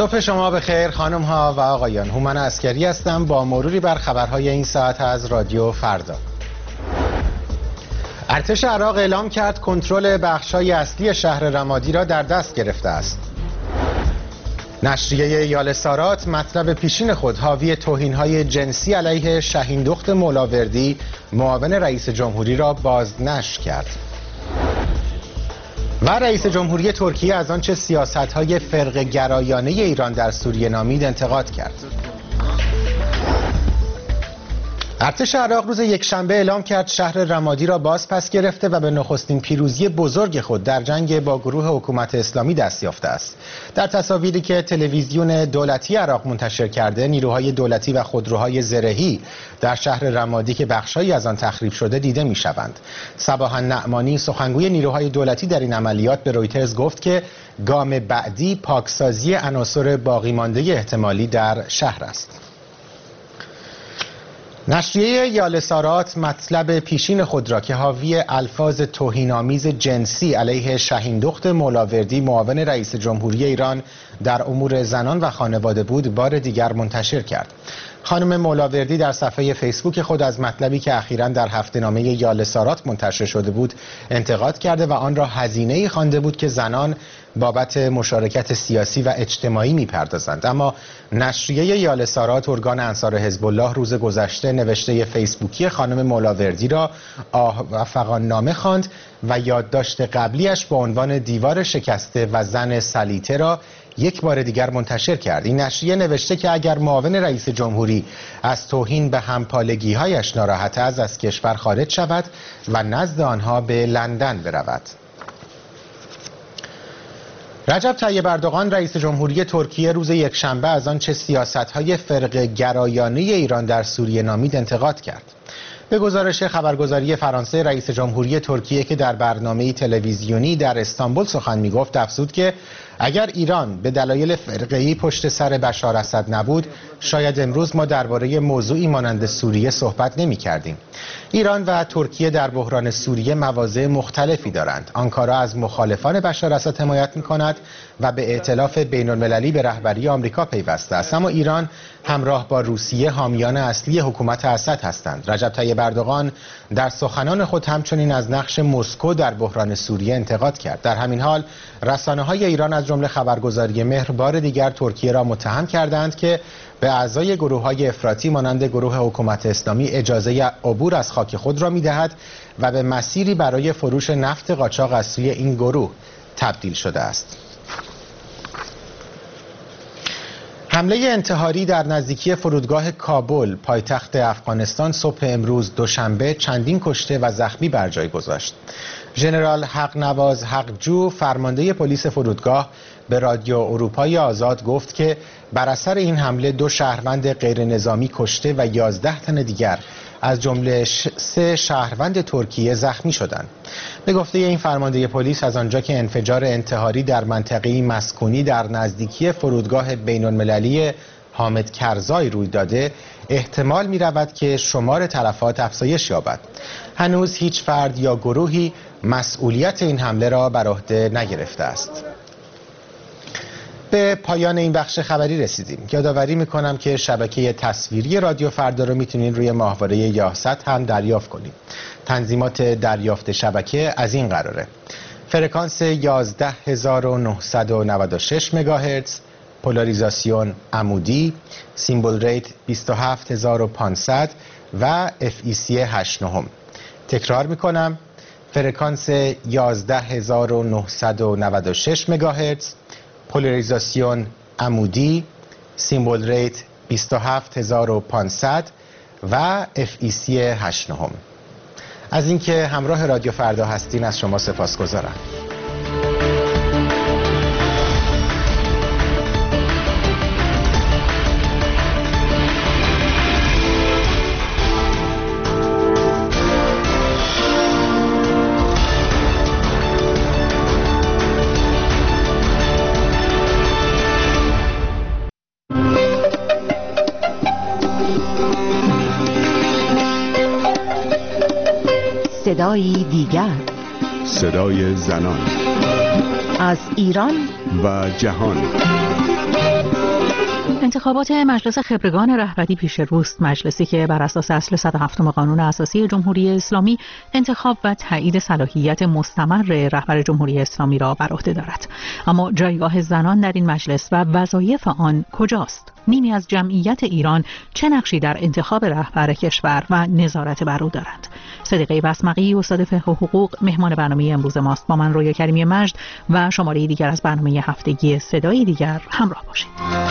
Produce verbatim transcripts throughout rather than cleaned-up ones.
صبح شما بخیر خانم ها و آقایان. هومن عسکری هستم با مروری بر خبرهای این ساعت از رادیو فردا. ارتش عراق اعلام کرد کنترل بخش‌های اصلی شهر رمادی را در دست گرفته است. نشریه یالسارات مطلب پیشین خود حاوی توهین‌های جنسی علیه شهیندخت مولاوردی معاون رئیس جمهوری را بازنشر کرد. و رئیس جمهوری ترکیه از آنچه سیاست‌های فرقه گرایانه ایران در سوریه نامید انتقاد کرد. ارتش عراق روز یکشنبه اعلام کرد شهر رمادی را باز پس گرفته و به نخستین پیروزی بزرگ خود در جنگ با گروه حکومت اسلامی دست یافته است. در تصاویری که تلویزیون دولتی عراق منتشر کرده، نیروهای دولتی و خودروهای زرهی در شهر رمادی که بخشایی از آن تخریب شده دیده می‌شوند. صباح نعمانی سخنگوی نیروهای دولتی در این عملیات به رویترز گفت که گام بعدی پاکسازی عناصر باقی مانده احتمالی در شهر است. نشریه یالسارات مطلب پیشین خود را که حاوی الفاظ توهین‌آمیز جنسی علیه شهیندخت مولاوردی معاون رئیس جمهوری ایران در امور زنان و خانواده بود بار دیگر منتشر کرد. خانم مولاوردی در صفحه فیسبوک خود از مطلبی که اخیراً در هفته‌نامه یالسارات منتشر شده بود انتقاد کرده و آن را هزینه‌ای خوانده بود که زنان بابت مشارکت سیاسی و اجتماعی می‌پردازند. اما نشریه یالسارات ارگان انصار حزب الله روز گذشته نوشته فیسبوکی خانم مولاوردی را آفقان نامه خواند و یادداشت قبلیش با عنوان دیوار شکسته و زن سلیطه را یک بار دیگر منتشر کرد. این نشریه نوشته که اگر معاون رئیس جمهوری از توهین به همپالگی‌هایش ناراحت است از کشور خارج شود و نزد آنها به لندن برود. رجب طیب اردوغان رئیس جمهوری ترکیه روز یکشنبه از آنچه سیاست‌های فرقه گرایانه ایران در سوریه نامید انتقاد کرد. به گزارش خبرگزاری فرانسه، رئیس جمهوری ترکیه که در برنامه تلویزیونی در استانبول سخن می‌گفت افزود که اگر ایران به دلایل فرقه‌ای پشت سر بشار اسد نبود، شاید امروز ما درباره موضوعی مانند سوریه صحبت نمی‌کردیم. ایران و ترکیه در بحران سوریه مواضع مختلفی دارند. آنکارا از مخالفان بشار اسد حمایت می‌کند و به ائتلاف بین‌المللی به رهبری آمریکا پیوسته است، اما ایران همراه با روسیه حامیان اصلی حکومت اسد هستند. رجب طیب اردوغان در سخنان خود همچنین از نقش مسکو در بحران سوریه انتقاد کرد. در همین حال رسانه‌های ایران از جمله خبرگزاری مهر بار دیگر ترکیه را متهم کردند که به اعضای گروه‌های افراطی مانند گروه حکومت اسلامی اجازه عبور از خاک خود را می‌دهد و به مسیری برای فروش نفت قاچاق از سوی این گروه تبدیل شده است. حمله انتحاری در نزدیکی فرودگاه کابل پایتخت افغانستان صبح امروز دوشنبه چندین کشته و زخمی بر جای گذاشت. ژنرال حقنواز حقجو فرمانده پلیس فرودگاه به رادیو اروپای آزاد گفت که بر اثر این حمله دو شهروند غیر نظامی کشته و یازده تن دیگر از جمله سه شهروند ترکیه زخمی شدند. به گفته این فرمانده پلیس از آنجا که انفجار انتحاری در منطقه مسکونی در نزدیکی فرودگاه بین‌المللی حامد کرزای روی داده، احتمال می رود که شمار تلفات افزایش یابد. هنوز هیچ فرد یا گروهی مسئولیت این حمله را بر عهده نگرفته است. به پایان این بخش خبری رسیدیم. یادآوری میکنم که شبکه تصویری رادیو فردا رو میتونین روی ماهواره یاست هم دریافت کنید. تنظیمات دریافت شبکه از این قراره: فرکانس یازده هزار و نهصد و نود و شش مگاهرتز، پولاریزاسیون عمودی، سیمبل ریت بیست و هفت هزار و پانصد و اف ای سی هشت نهم. تکرار میکنم: فرکانس یازده هزار و نهصد و نود و شش مگاهرتز، پولاریزاسیون عمودی، سیمبل ریت بیست و هفت هزار و پانصد و اف ای سی هشت نهم. از اینکه همراه رادیو فردا هستین از شما سپاسگزارم. صدایی دیگر، صدای زنان از ایران و جهان. انتخابات مجلس خبرگان رهبری پیش روست، مجلسی که بر اساس اصل صد و هفت قانون اساسی جمهوری اسلامی انتخاب و تایید صلاحیت مستمر رهبر جمهوری اسلامی را بر عهده دارد. اما جایگاه زنان در این مجلس و وظایف آن کجاست؟ نیمی از جمعیت ایران چه نقشی در انتخاب رهبر کشور و نظارت بر او دارند؟ صدیقه وسمقی، استاد فقه و حقوق، مهمان برنامه امروز ماست. با من رویا کریمی مجد و شماره دیگر از برنامه هفتگی صدای دیگر همراه باشید.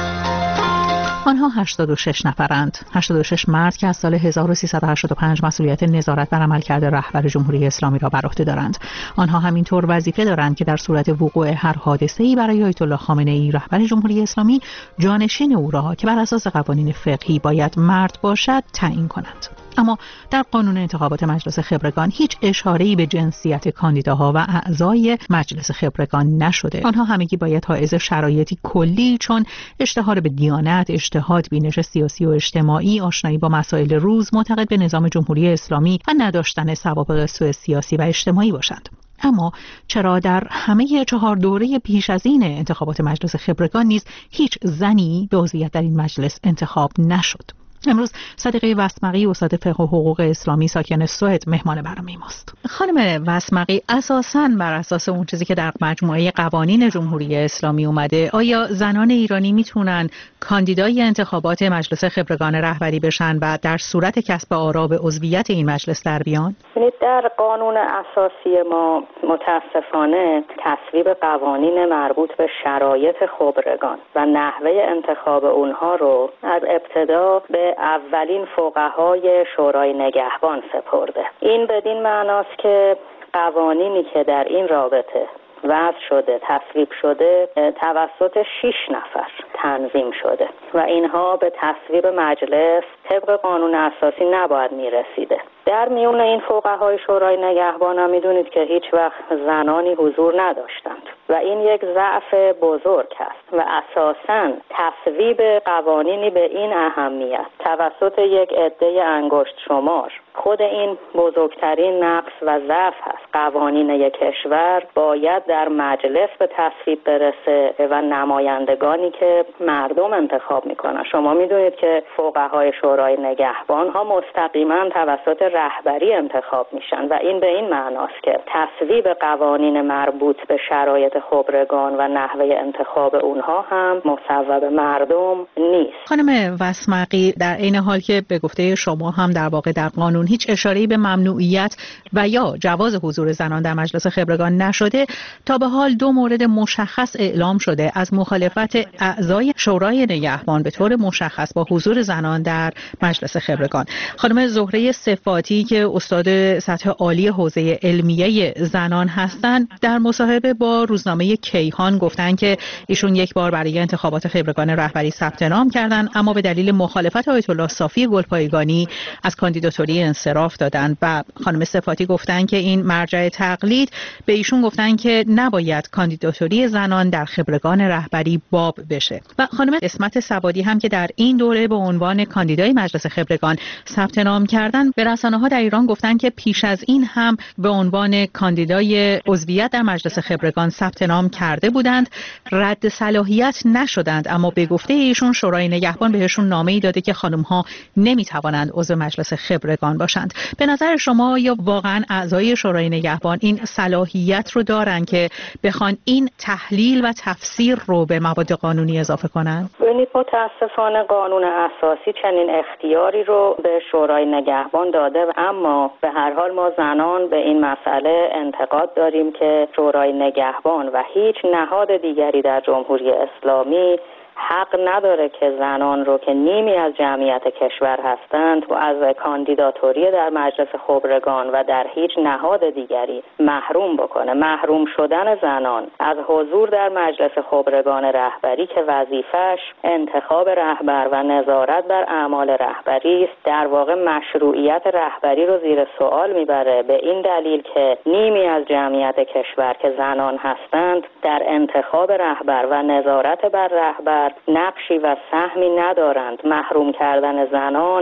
آنها هشتاد و شش نفرند، هشتاد و شش مرد که از سال هزار و سیصد و هشتاد و پنج مسئولیت نظارت بر عملکرد رهبر جمهوری اسلامی را بر عهده دارند. آنها همینطور وظیفه دارند که در صورت وقوع هر حادثه‌ای برای آیت الله خامنه‌ای رهبر جمهوری اسلامی، جانشین او را که بر اساس قوانین فقهی باید مرد باشد تعیین کنند. اما در قانون انتخابات مجلس خبرگان هیچ اشاره‌ای به جنسیت کاندیداها و اعضای مجلس خبرگان نشده. آنها همگی باید حائز شرایطی کلی چون اشتهار به دیانت، اجتهاد، بینش سیاسی و اجتماعی، آشنایی با مسائل روز، معتقد به نظام جمهوری اسلامی و نداشتن سوابق سوء سیاسی و اجتماعی باشند. اما چرا در همه چهار دوره پیش از این انتخابات مجلس خبرگان نیز هیچ زنی به عضویت در این مجلس انتخاب نشد؟ امروز صدیقه وسمقی، استاد فقه و حقوق اسلامی، ساکن سوئد، مهمان برنامه ماست. خانم وسمقی، اساساً بر اساس اون چیزی که در مجموعه قوانین جمهوری اسلامی اومده، آیا زنان ایرانی میتونن کاندیدای انتخابات مجلس خبرگان رهبری بشن و در صورت کسب آرا به عضویت این مجلس در بیان؟ در قانون اساسی ما متاسفانه تصویب قوانین مربوط به شرایط خبرگان و نحوه انتخاب اونها رو از ابتدا به اولین فقهای شورای نگهبان سپرده. این بدین معناست که قوانینی که در این رابطه وضع شده، تصویب شده، توسط شش نفر تنظیم شده و اینها به تصویب مجلس طبق قانون اساسی نباید میرسیده. در میون این فقهای شورای نگهبان هم میدونید که هیچ وقت زنانی حضور نداشتند و این یک ضعف بزرگ است و اساساً تصویب قوانینی به این اهمیت توسط یک عده انگشت شمار خود این بزرگترین نقص و ضعف است. قوانین یک کشور باید در مجلس به تصویب برسه و نمایندگانی که مردم انتخاب میکنن. شما میدونید که فقهای شورای نگهبان ها مستقیما توسط رهبری انتخاب میشن و این به این معناست که تصویب قوانین مربوط به شرایط خبرگان و نحوه انتخاب اونها هم مصوب مردم نیست. خانم وسمقی، در این حال که به گفته شما هم در واقع در قانون هیچ اشاره‌ای به ممنوعیت و یا جواز حضور زنان در مجلس خبرگان نشده، تا به حال دو مورد مشخص اعلام شده از مخالفت اعضای شورای نگهبان به طور مشخص با حضور زنان در مجلس خبرگان. خانم زهره صفاتی که استاد سطح عالی حوزه علمیه زنان هستند، در مصاحبه با روزنامه کیهان گفتن که ایشون یک بار برای انتخابات خبرگان رهبری ثبت نام کردن، اما به دلیل مخالفت آیت الله صافی گلپایگانی از کاندیداتوری انصراف دادن و خانم صفاتی گفتن که این مرجع تقلید به ایشون گفتن که نباید کاندیداتوری زنان در خبرگان رهبری باب بشه. و خانم اسمت سوادی هم که در این دوره به عنوان کاندیدای مجلس خبرگان ثبت نام کردن، به رسانه‌ها در ایران گفتن که پیش از این هم به عنوان کاندیدای عضویت در مجلس خبرگان ثبت نام کرده بودند، رد صلاحیت نشدند، اما به گفته ایشون شورای نگهبان بهشون نامه‌ای داده که خانم‌ها نمی‌توانند عضو مجلس خبرگان باشند. به نظر شما یا واقعا اعضای شورای نگهبان این صلاحیت رو دارن که بخوان این تحلیل و تفسیر رو به مواد قانونی اضافه کنن؟ ببینید، متاسفانه قانون اساسی چنین اختیاری رو به شورای نگهبان داده، اما به هر حال ما زنان به این مسئله انتقاد داریم که شورای نگهبان و هیچ نهاد دیگری در جمهوری اسلامی حق نداره که زنان رو که نیمی از جمعیت کشور هستند و از کاندیداتوری در مجلس خبرگان و در هیچ نهاد دیگری محروم بکنه. محروم شدن زنان از حضور در مجلس خبرگان رهبری که وظیفش انتخاب رهبر و نظارت بر اعمال رهبری است، در واقع مشروعیت رهبری رو زیر سوال میبره، به این دلیل که نیمی از جمعیت کشور که زنان هستند در انتخاب رهبر و نظارت بر رهبر نقشی و سهمی ندارند. محروم کردن زنان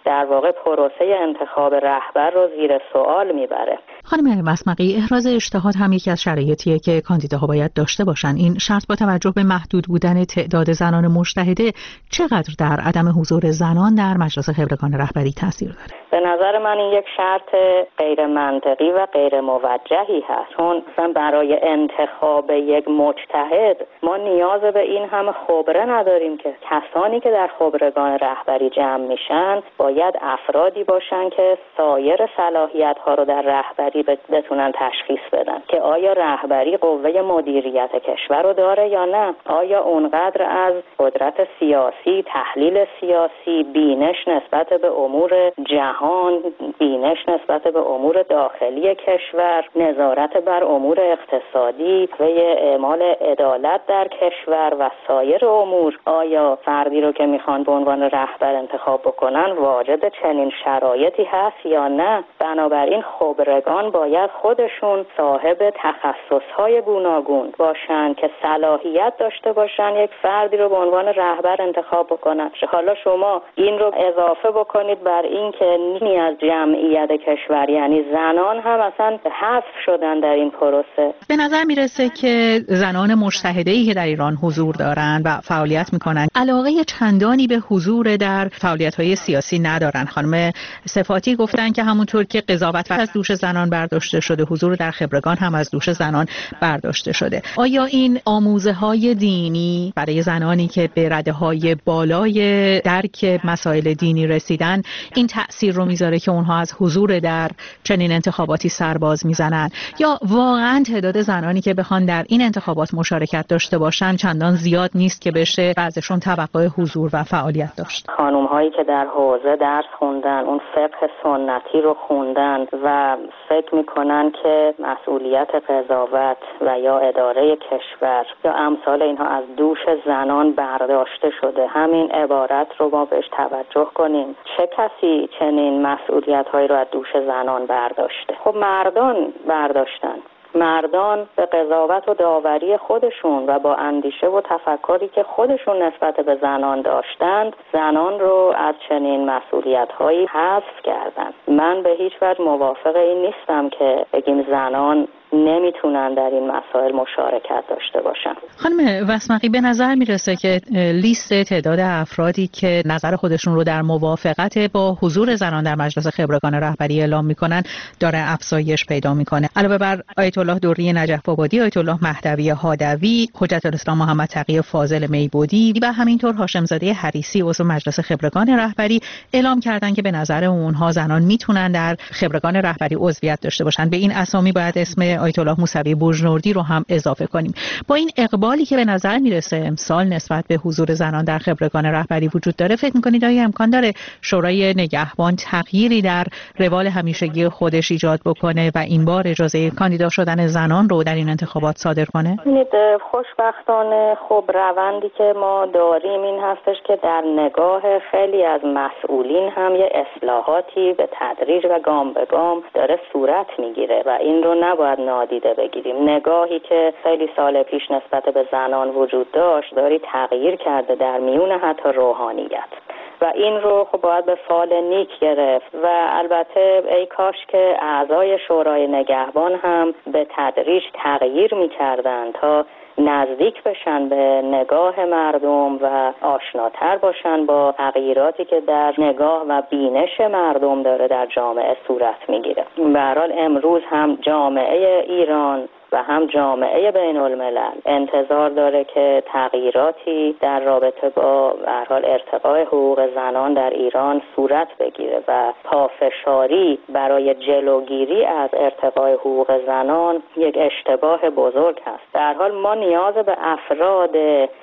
در واقع پروسه انتخاب رهبر رو زیر سوال میبره. خانم مسمقی، احراز اجتهاد هم یکی از شرایطیه که کاندیداها باید داشته باشن. این شرط با توجه به محدود بودن تعداد زنان مجتهده چقدر در عدم حضور زنان در مجلس خبرگان رهبری تاثیر داره؟ به نظر من این یک شرط غیر منطقی و غیر موجهی هست، چون مثلا برای انتخاب یک مجتهد ما نیاز به این همه خبره نداریم که کسانی که در خبرگان رهبری جمع میشن باید افرادی باشن که سایر صلاحیت ها رو در رهبری بتونن تشخیص بدن که آیا رهبری قوه مدیریت کشور رو داره یا نه، آیا اونقدر از قدرت سیاسی، تحلیل سیاسی، بینش نسبت به امور جهان، بینش نسبت به امور داخلی کشور، نظارت بر امور اقتصادی و اعمال عدالت در کشور و سایر امور، آیا فردی رو که میخوان به عنوان رهبر انتخاب بکنن واجد چنین شرایطی هست یا نه. بنابراین خبرگان باید خودشون صاحب تخصصهای گوناگون باشن که صلاحیت داشته باشن یک فردی رو به عنوان رهبر انتخاب بکنن. حالا شما این رو اضافه بکنید بر این که نیمی از جمعیت کشور یعنی زنان هم اصلا حذف شدن در این پروسه. به نظر میرسه که زنان مجتهده‌ای که در ایران حضور دارن و فعالیت میکنن علاقه چندانی به حضور در فعالیت‌های سیاسی ندارن. خانم صفاتی گفتن که همونطور که قضاوت از دوش زنان برداشته شده، حضور در خبرگان هم از دوش زنان برداشته شده. آیا این آموزه‌های دینی برای زنانی که به رده‌های بالای درک مسائل دینی رسیدن این تأثیر رو میذاره که اونها از حضور در چنین انتخاباتی سرباز میزنن، یا واقعا تعداد زنانی که بخوان در این انتخابات مشارکت داشته باشن چندان زیاد نیست که بشه ازشون توقع حضور و فعالیت داشت؟ خانم هایی که در حوزه درس خوندن، اون فقه سنتی رو خوندن و فکر میکنن که مسئولیت قضاوت و یا اداره کشور یا امثال اینها از دوش زنان برداشته شده، همین عبارت رو ما بهش توجه کنیم. چه کسی چنین مسئولیت هایی رو از دوش زنان برداشته؟ خب مردان برداشتن. مردان به قضاوت و داوری خودشون و با اندیشه و تفکری که خودشون نسبت به زنان داشتند، زنان رو از چنین مسئولیت‌هایی حذف کردن. من به هیچ وجه موافق این نیستم که بگیم زنان نمیتونن در این مسائل مشارکت داشته باشن. خانم وسمقی، به نظر میرسه که لیست تعداد افرادی که نظر خودشون رو در موافقت با حضور زنان در مجلس خبرگان رهبری اعلام میکنن داره افزایش پیدا میکنه. علاوه بر آیت الله دوری نجف آبادی، آیت الله مهدوی هادوی، حجت الاسلام محمد تقی فاضل میبودی و همینطور هاشم زاده حریسی عضو مجلس خبرگان رهبری اعلام کردن که به نظر اونها زنان میتونن در خبرگان رهبری عضویت داشته باشن. به این اسامی باید اسم آیت الله موسوی بوجنوردی رو هم اضافه کنیم. با این اقبالی که به نظر میرسه امسال نسبت به حضور زنان در خبرگان رهبری وجود داره، فکر میکنید آیا امکان داره شورای نگهبان تغییری در روال همیشگی خودش ایجاد بکنه و این بار اجازه کاندیدا شدن زنان رو در این انتخابات صادر کنه؟ ببینید، خوشبختانه خب روندی که ما داریم این هستش که در نگاه خیلی از مسئولین هم یه اصلاحاتی به تدریج و گام به گام داره صورت میگیره و این رو نباید نادیده بگیریم. نگاهی که خیلی سال پیش نسبت به زنان وجود داشت داری تغییر کرده در میون حتی روحانیت و این رو خب باید به فال نیک گرفت و البته ای کاش که اعضای شورای نگهبان هم به تدریج تغییر می‌کردن تا نزدیک بشن به نگاه مردم و آشناتر باشن با تغییراتی که در نگاه و بینش مردم داره در جامعه صورت میگیره. به هر حال امروز هم جامعه ایران و هم جامعه بین الملل انتظار داره که تغییراتی در رابطه با به هر حال ارتقاء حقوق زنان در ایران صورت بگیره و پافشاری برای جلوگیری از ارتقاء حقوق زنان یک اشتباه بزرگ هست. در حال ما نیاز به افراد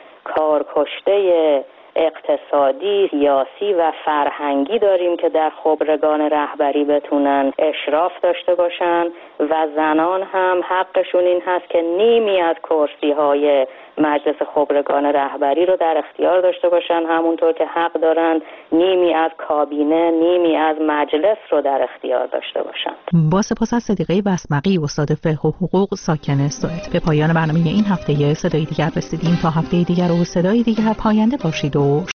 کارکشته اقتصادی، سیاسی و فرهنگی داریم که در خبرگان رهبری بتونن اشراف داشته باشن و زنان هم حقشون این هست که نیمی از کرسی‌های مجلس خبرگان رهبری رو در اختیار داشته باشن، همونطور که حق دارن نیمی از کابینه، نیمی از مجلس رو در اختیار داشته باشن. با سپاس از صدیقه وسمقی، استاد فقه و حقوق ساکن سوئد. به پایان برنامه این هفته صدای دیگر رسیدیم. تا هفته دیگر و صدای دیگر پاینده باشید و